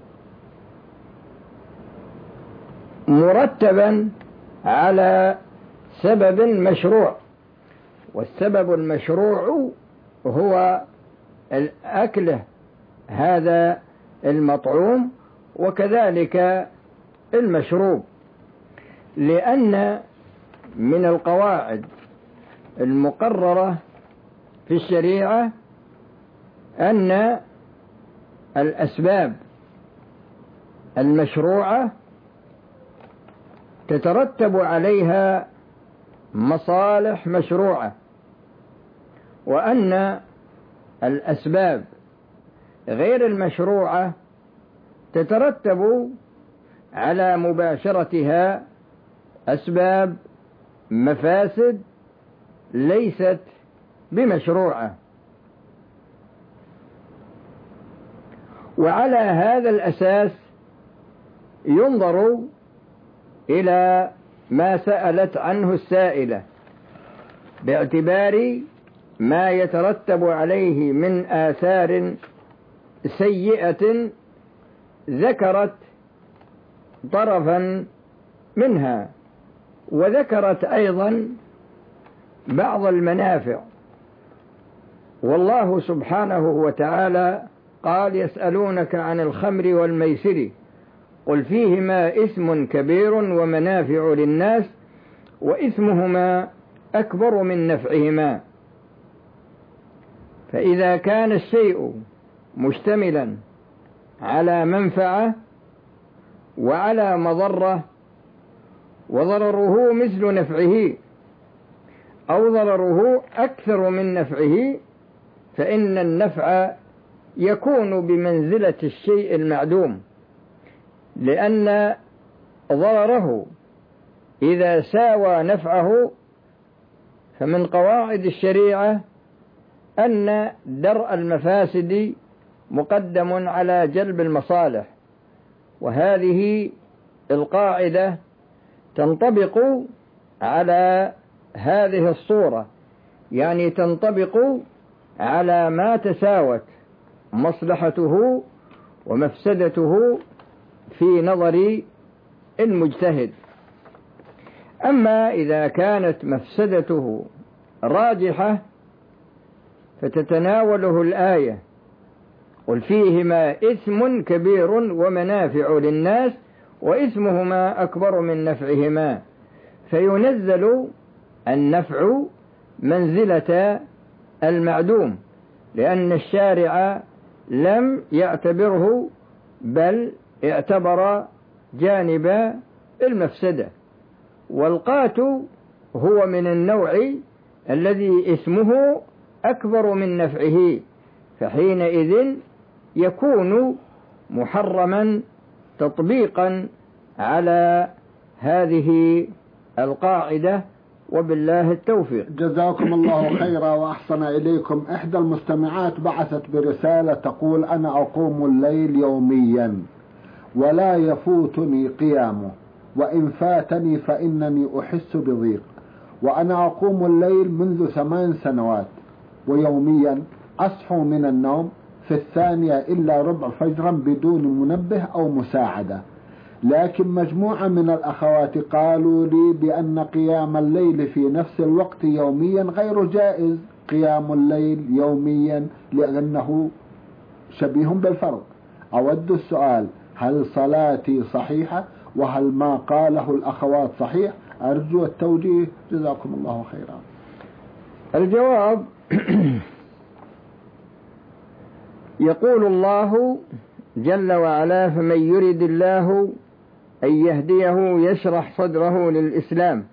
مرتبا على سبب مشروع، والسبب المشروع هو الأكله هذا المطعوم، وكذلك المشروب، لأن من القواعد المقررة في الشريعة أن الأسباب المشروعة تترتب عليها مصالح مشروعة، وأن الأسباب غير المشروعة تترتب على مباشرتها أسباب مفاسد ليست بمشروعة. وعلى هذا الأساس ينظر إلى ما سألت عنه السائلة باعتبار ما يترتب عليه من آثار سيئة، ذكرت طرفا منها، وذكرت أيضا بعض المنافع. والله سبحانه وتعالى قال: يسألونك عن الخمر والميسر قل فيهما إثم كبير ومنافع للناس وإثمهما أكبر من نفعهما. فإذا كان الشيء مشتملا على منفعة وعلى مضرة، وضرره مثل نفعه أو ضرره أكثر من نفعه، فإن النفع يكون بمنزلة الشيء المعدوم، لأن ضرره إذا ساوى نفعه، فمن قواعد الشريعة أن درء المفاسد مقدم على جلب المصالح، وهذه القاعدة تنطبق على هذه الصورة، يعني تنطبق على ما تساوت مصلحته ومفسدته في نظر المجتهد. أما إذا كانت مفسدته راجحة فتتناوله الآية: قل فيهما إثم كبير ومنافع للناس وإثمهما أكبر من نفعهما، فينزل النفع منزلة المعدوم، لأن الشارع لم يعتبره بل اعتبر جانب المفسدة. والقات هو من النوع الذي اسمه أكبر من نفعه، فحينئذ يكون محرما تطبيقا على هذه القاعدة، وبالله التوفيق. جزاكم الله خيرا وأحسن إليكم. إحدى المستمعات بعثت برسالة تقول: أنا أقوم الليل يوميا ولا يفوتني قيامه، وإن فاتني فإنني أحس بضيق، وأنا أقوم الليل منذ ثمان سنوات، ويوميا أصحو من النوم في الثانية إلا ربع فجرا بدون منبه أو مساعدة، لكن مجموعة من الأخوات قالوا لي بأن قيام الليل في نفس الوقت يوميا غير جائز، قيام الليل يوميا لأنه شبيه بالفرض. أود السؤال: هل صلاتي صحيحة؟ وهل ما قاله الأخوات صحيح؟ أرجو التوجيه، جزاكم الله خيرا. الجواب: يقول الله جل وعلا: فمن يرد الله أن يهديه يشرح صدره للإسلام.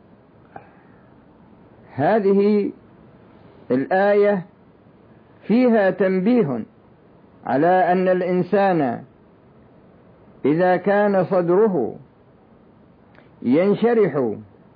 هذه الآية فيها تنبيه على أن الإنسان إذا كان صدره ينشرح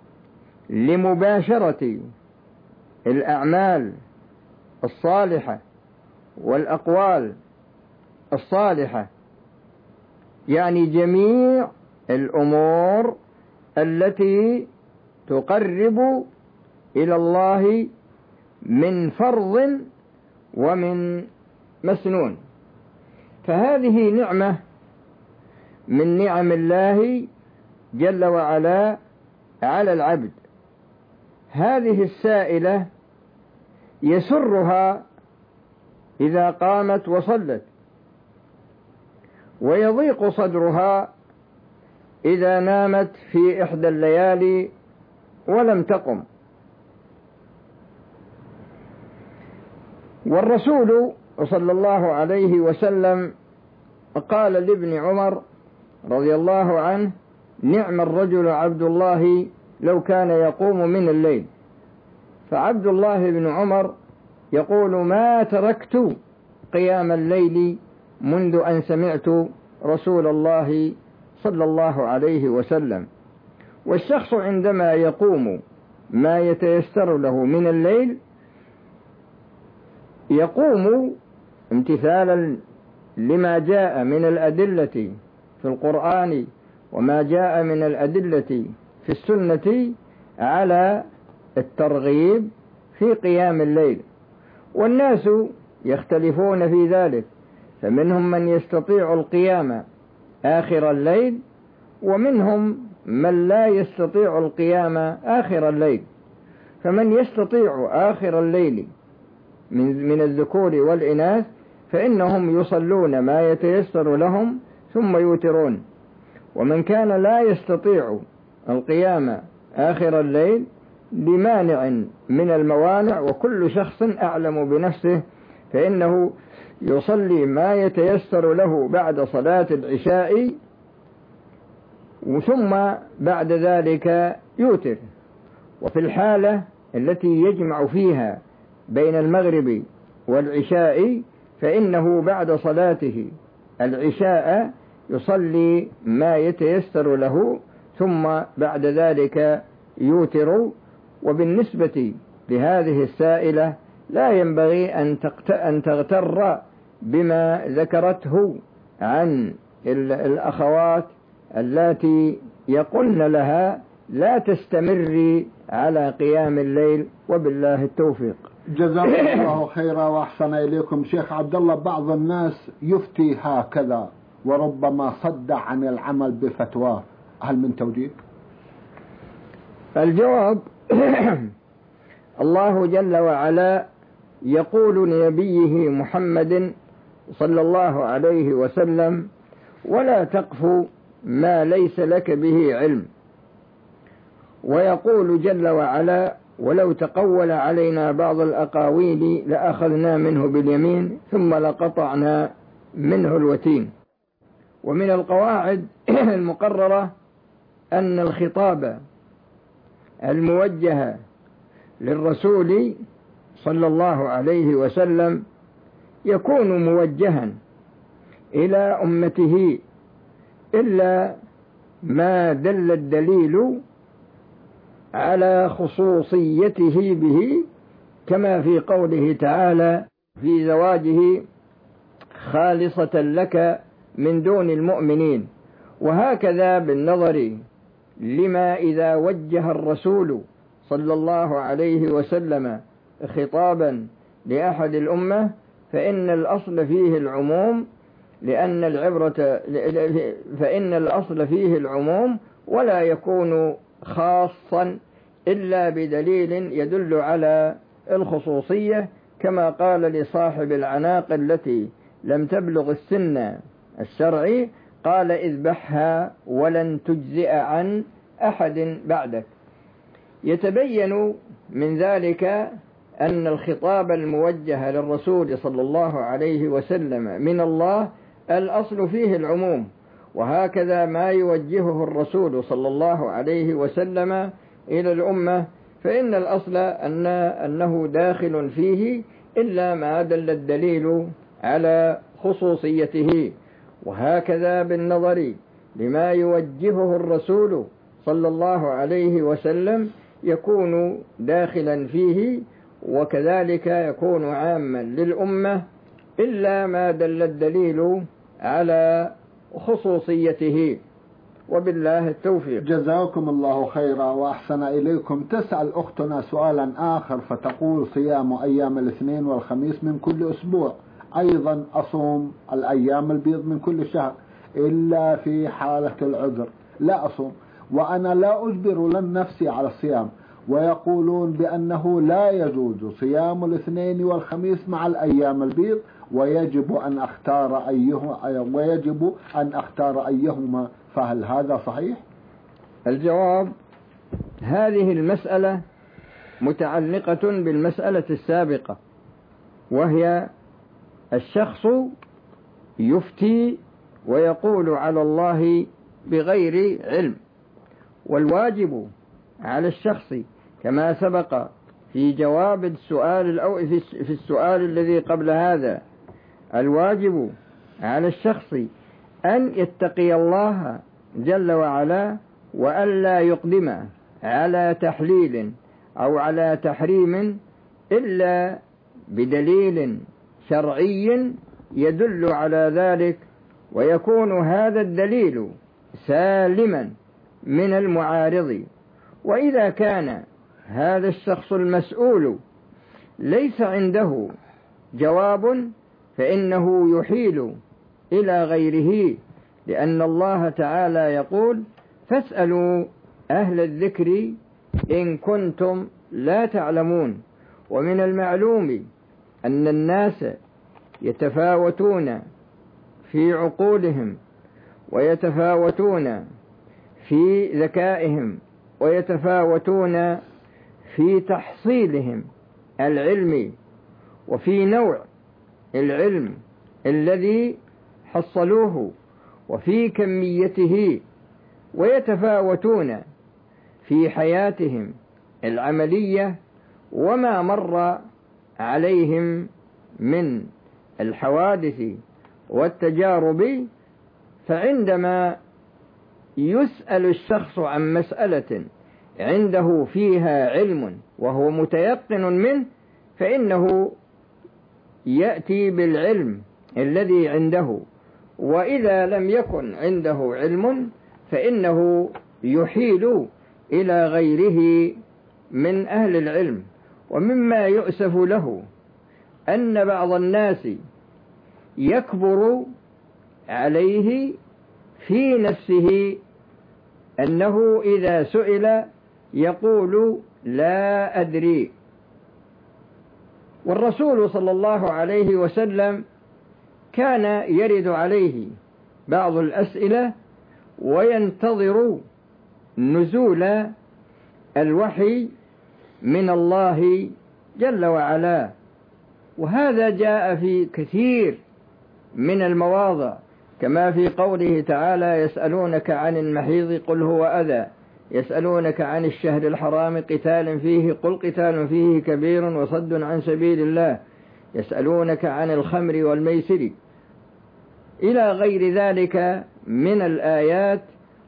لمباشرة الأعمال الصالحة والأقوال الصالحة، يعني جميع الأمور التي تقرب إلى الله من فرض ومن مسنون، فهذه نعمة من نعم الله جل وعلا على العبد. هذه السائلة يسرها إذا قامت وصلت، ويضيق صدرها إذا نامت في إحدى الليالي ولم تقم. والرسول صلى الله عليه وسلم قال لابن عمر رضي الله عنه: نعم الرجل عبد الله لو كان يقوم من الليل. فعبد الله بن عمر يقول: ما تركت قيام الليل منذ أن سمعت رسول الله صلى الله عليه وسلم. والشخص عندما يقوم ما يتيسر له من الليل يقوم امتثالا لما جاء من الأدلة في القرآن وما جاء من الأدلة في السنة على الترغيب في قيام الليل. والناس يختلفون في ذلك، فمنهم من يستطيع القيام آخر الليل، ومنهم من لا يستطيع القيام آخر الليل. فمن يستطيع آخر الليل من, من الذكور والإناث فإنهم يصلون ما يتيسر لهم ثم يوترون. ومن كان لا يستطيع القيام آخر الليل لمانع من الموانع، وكل شخص أعلم بنفسه، فإنه يصلي ما يتيسر له بعد صلاة العشاء، ثم بعد ذلك يوتر. وفي الحالة التي يجمع فيها بين المغرب والعشاء فإنه بعد صلاته العشاء يصلي ما يتيسر له ثم بعد ذلك يوتر. وبالنسبة لهذه السائلة لا ينبغي أن تغتر بما ذكرته عن الأخوات اللاتي يقولن لها لا تستمري على قيام الليل، وبالله التوفيق. جزاكم الله خيرا وأحسن إليكم. شيخ عبد الله، بعض الناس يفتي هكذا وربما صد عن العمل بفتواه، هل من توجيه؟ الجواب الله جل وعلا يقول لنبيه محمد صلى الله عليه وسلم: ولا تقف ما ليس لك به علم. ويقول جل وعلا: ولو تقول علينا بعض الأقاويل لأخذنا منه باليمين ثم لقطعنا منه الوتين. ومن القواعد المقررة أن الخطاب الموجه للرسول صلى الله عليه وسلم يكون موجها إلى أمته إلا ما دل الدليل على خصوصيته به، كما في قوله تعالى: في زواجه خالصة لك من دون المؤمنين. وهكذا بالنظر لما إذا وجه الرسول صلى الله عليه وسلم خطابا لأحد الأمة فإن الأصل فيه العموم، لأن العبرة فإن الأصل فيه العموم ولا يكون خاصا إلا بدليل يدل على الخصوصية، كما قال لصاحب العناق التي لم تبلغ السن الشرعي: قال: اذبحها ولن تجزئ عن أحد بعدك. يتبين من ذلك أن الخطاب الموجه للرسول صلى الله عليه وسلم من الله الأصل فيه العموم، وهكذا ما يوجهه الرسول صلى الله عليه وسلم إلى الأمة فإن الأصل أن أنه داخل فيه إلا ما دل الدليل على خصوصيته. وهكذا بالنظر لما يوجهه الرسول صلى الله عليه وسلم يكون داخلا فيه، وكذلك يكون عاما للأمة إلا ما دل الدليل على خصوصيته، وبالله التوفيق. جزاكم الله خيرا وأحسن إليكم. تسأل أختنا سؤالا آخر فتقول: صيام أيام الاثنين والخميس من كل أسبوع، أيضا أصوم الأيام البيض من كل شهر إلا في حالة العذر لا أصوم، وأنا لا أجبر لن نفسي على الصيام، ويقولون بأنه لا يجوز صيام الاثنين والخميس مع الأيام البيض، ويجب أن أختار أيهما ويجب أن أختار أيهما، فهل هذا صحيح؟ الجواب: هذه المسألة متعلقة بالمسألة السابقة، وهي الشخص يفتي ويقول على الله بغير علم، والواجب على الشخص كما سبق في جواب السؤال أو في السؤال الذي قبل هذا، الواجب على الشخص أن يتقي الله جل وعلا وأن لا يقدم على تحليل أو على تحريم إلا بدليل شرعي يدل على ذلك، ويكون هذا الدليل سالما من المعارض. وإذا كان هذا الشخص المسؤول ليس عنده جواب فإنه يحيل إلى غيره، لأن الله تعالى يقول: فاسألوا أهل الذكر إن كنتم لا تعلمون. ومن المعلوم أن الناس يتفاوتون في عقولهم، ويتفاوتون في ذكائهم، ويتفاوتون في تحصيلهم العلمي، وفي نوع العلم الذي حصلوه، وفي كميته، ويتفاوتون في حياتهم العملية وما مر عليهم من الحوادث والتجارب. فعندما يسأل الشخص عن مسألة عنده فيها علم وهو متيقن منه، فإنه يأتي بالعلم الذي عنده، وإذا لم يكن عنده علم فإنه يحيل إلى غيره من أهل العلم. ومما يؤسف له أن بعض الناس يكبر عليه في نفسه أنه إذا سئل يقول لا أدري. والرسول صلى الله عليه وسلم كان يرد عليه بعض الأسئلة وينتظر نزول الوحي من الله جل وعلا، وهذا جاء في كثير من المواضع، كما في قوله تعالى: يسألونك عن المحيض قل هو أذى، يسألونك عن الشهر الحرام قتال فيه قل قتال فيه كبير وصد عن سبيل الله، يسألونك عن الخمر والميسر، إلى غير ذلك من الآيات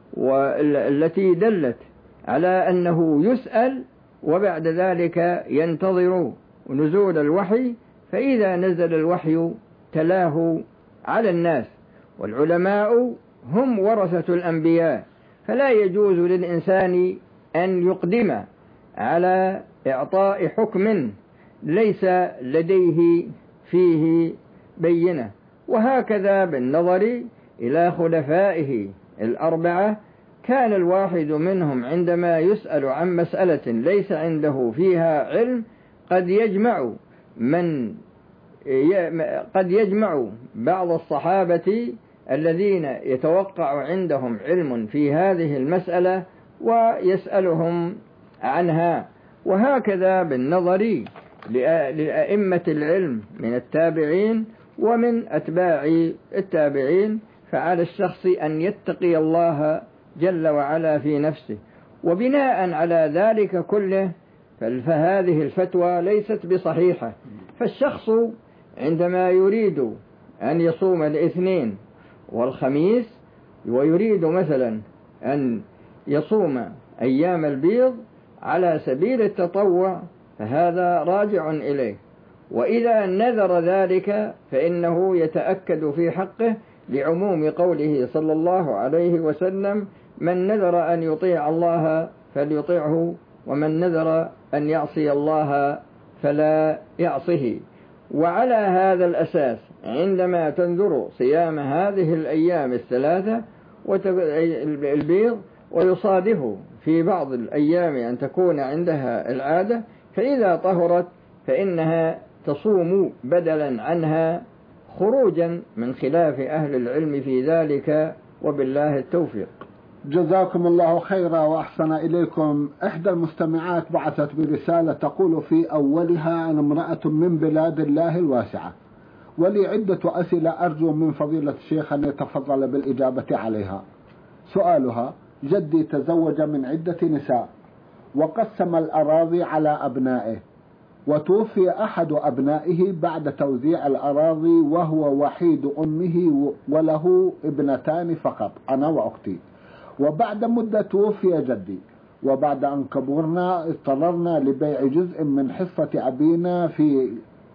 والتي دلت على أنه يسأل وبعد ذلك ينتظر نزول الوحي، فإذا نزل الوحي تلاه على الناس. والعلماء هم ورثة الأنبياء، فلا يجوز للإنسان أن يقدم على إعطاء حكم ليس لديه فيه بينة. وهكذا بالنظر إلى خلفائه الأربعة، كان الواحد منهم عندما يسأل عن مسألة ليس عنده فيها علم قد يجمع من قد يجمع بعض الصحابة الذين يتوقع عندهم علم في هذه المسألة ويسألهم عنها. وهكذا بالنظر لأئمة العلم من التابعين ومن أتباع التابعين، فعلى الشخص أن يتقي الله جل وعلا في نفسه. وبناء على ذلك كله فهذه الفتوى ليست بصحيحة. فالشخص عندما يريد أن يصوم الاثنين والخميس ويريد مثلا أن يصوم أيام البيض على سبيل التطوع فهذا راجع إليه، وإذا نذر ذلك فإنه يتأكد في حقه لعموم قوله صلى الله عليه وسلم: من نذر أن يطيع الله فليطيعه، ومن نذر أن يعصي الله فلا يعصه. وعلى هذا الأساس عندما تنذر صيام هذه الأيام الثلاثة البيض ويصادف في بعض الأيام أن تكون عندها العادة، فإذا طهرت فإنها تصوم بدلا عنها، خروجا من خلاف أهل العلم في ذلك، وبالله التوفيق. جزاكم الله خيرا وأحسن إليكم. إحدى المستمعات بعثت برسالة تقول في أولها: أنا امرأة من بلاد الله الواسعة ولي عدة أسئلة أرجو من فضيلة الشيخ أن يتفضل بالإجابة عليها. سؤالها: جدي تزوج من عدة نساء وقسم الأراضي على أبنائه، وتوفي أحد أبنائه بعد توزيع الأراضي وهو وحيد أمه وله ابنتان فقط، أنا وأختي. وبعد مدة توفي جدي، وبعد أن كبرنا اضطررنا لبيع جزء من حصة أبينا في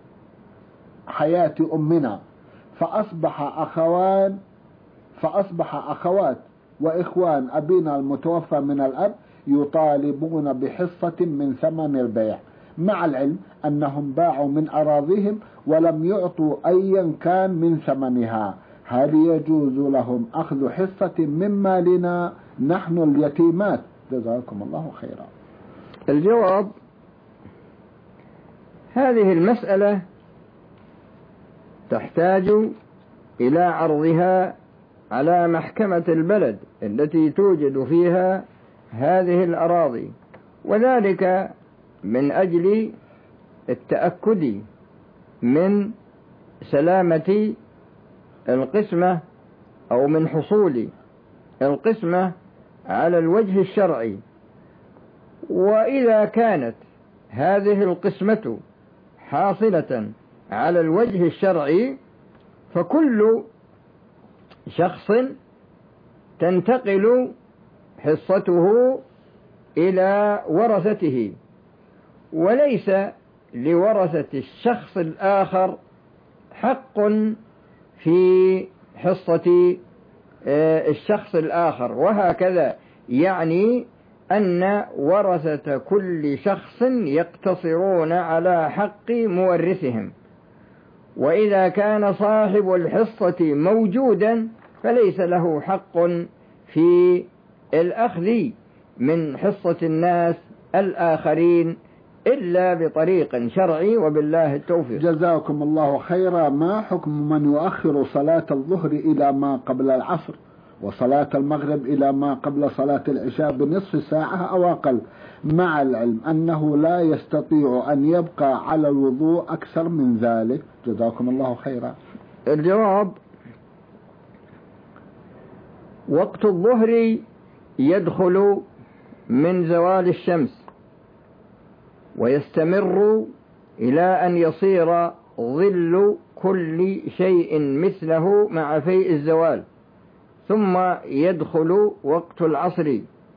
حياة أمنا، فأصبح أخوان فأصبح أخوات وإخوان أبينا المتوفى من الأب يطالبون بحصة من ثمن البيع، مع العلم أنهم باعوا من أراضيهم ولم يعطوا أيا كان من ثمنها. هل يجوز لهم أخذ حصة من مالنا نحن اليتيمات؟ جزاكم الله خيرا. الجواب: هذه المسألة تحتاج إلى عرضها على محكمة البلد التي توجد فيها هذه الأراضي، وذلك من أجل التأكد من سلامة القسمة أو من حصول القسمة على الوجه الشرعي. وإذا كانت هذه القسمة حاصلة على الوجه الشرعي فكل شخص تنتقل حصته إلى ورثته، وليس لورثة الشخص الآخر حق في حصة الشخص الآخر، وهكذا يعني أن ورثة كل شخص يقتصرون على حق مورثهم، وإذا كان صاحب الحصة موجودا فليس له حق في الأخذ من حصة الناس الآخرين إلا بطريق شرعي، وبالله التوفيق. جزاكم الله خيرا. ما حكم من يؤخر صلاة الظهر إلى ما قبل العصر وصلاة المغرب إلى ما قبل صلاة العشاء بنصف ساعة أو أقل، مع العلم أنه لا يستطيع أن يبقى على الوضوء أكثر من ذلك؟ جزاكم الله خيرا. الجواب: وقت الظهر يدخل من زوال الشمس ويستمر إلى أن يصير ظل كل شيء مثله مع فيء الزوال، ثم يدخل وقت العصر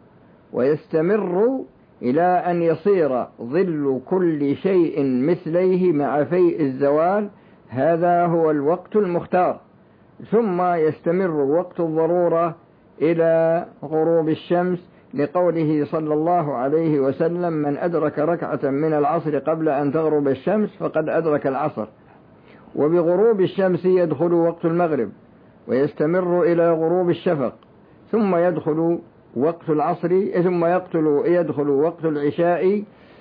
ويستمر إلى أن يصير ظل كل شيء مثليه مع فيء الزوال، هذا هو الوقت المختار. ثم يستمر وقت الضرورة إلى غروب الشمس، لقوله صلى الله عليه وسلم: من أدرك ركعة من العصر قبل أن تغرب الشمس فقد أدرك العصر. وبغروب الشمس يدخل وقت المغرب ويستمر إلى غروب الشفق، ثم يدخل وقت العصر، ثم يقتل يدخل وقت العشاء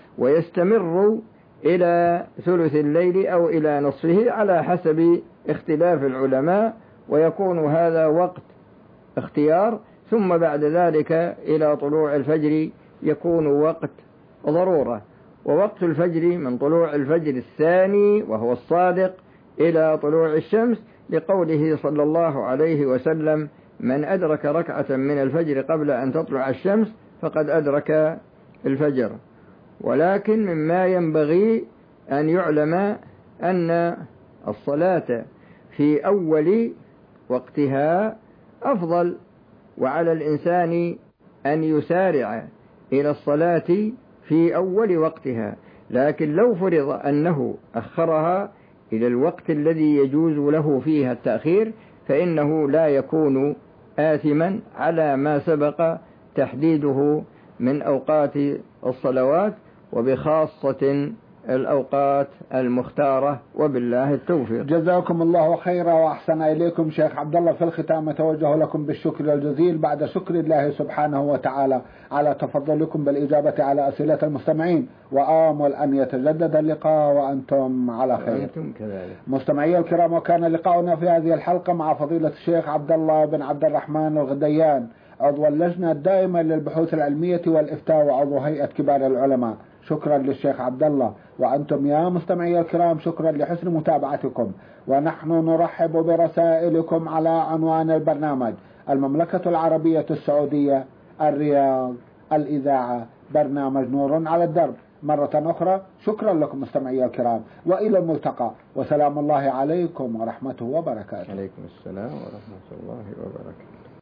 ويستمر إلى ثلث الليل أو إلى نصفه على حسب اختلاف العلماء، ويكون هذا وقت اختيار. ثم بعد ذلك إلى طلوع الفجر يكون وقت ضرورة. ووقت الفجر من طلوع الفجر الثاني وهو الصادق إلى طلوع الشمس، لقوله صلى الله عليه وسلم: من أدرك ركعة من الفجر قبل أن تطلع الشمس فقد أدرك الفجر. ولكن مما ينبغي أن يعلم أن الصلاة في أول وقتها أفضل، وعلى الإنسان أن يسارع إلى الصلاة في أول وقتها، لكن لو فرض أنه أخرها إلى الوقت الذي يجوز له فيها التأخير فإنه لا يكون آثما على ما سبق تحديده من أوقات الصلوات، وبخاصة الأوقات المختارة، وبالله التوفيق. جزاكم الله خيرا وأحسن إليكم شيخ عبد الله. في الختام أتوجه لكم بالشكر الجزيل بعد شكر الله سبحانه وتعالى على تفضلكم بالإجابة على أسئلة المستمعين، وآمل أن يتجدد اللقاء وأنتم على خير. وأنتم كذلك. مستمعي الكرام، وكان لقاؤنا في هذه الحلقة مع فضيلة الشيخ عبد الله بن عبد الرحمن الغديان، عضو اللجنة الدائمة للبحوث العلمية والإفتاء وعضو هيئة كبار العلماء. شكرا للشيخ عبد الله. وأنتم يا مستمعي الكرام شكرا لحسن متابعتكم، ونحن نرحب برسائلكم على عنوان البرنامج: المملكة العربية السعودية، الرياض، الإذاعة، برنامج نور على الدرب. مرة أخرى شكرا لكم مستمعي الكرام، وإلى الملتقى، وسلام الله عليكم ورحمته وبركاته. عليكم السلام ورحمة الله وبركاته.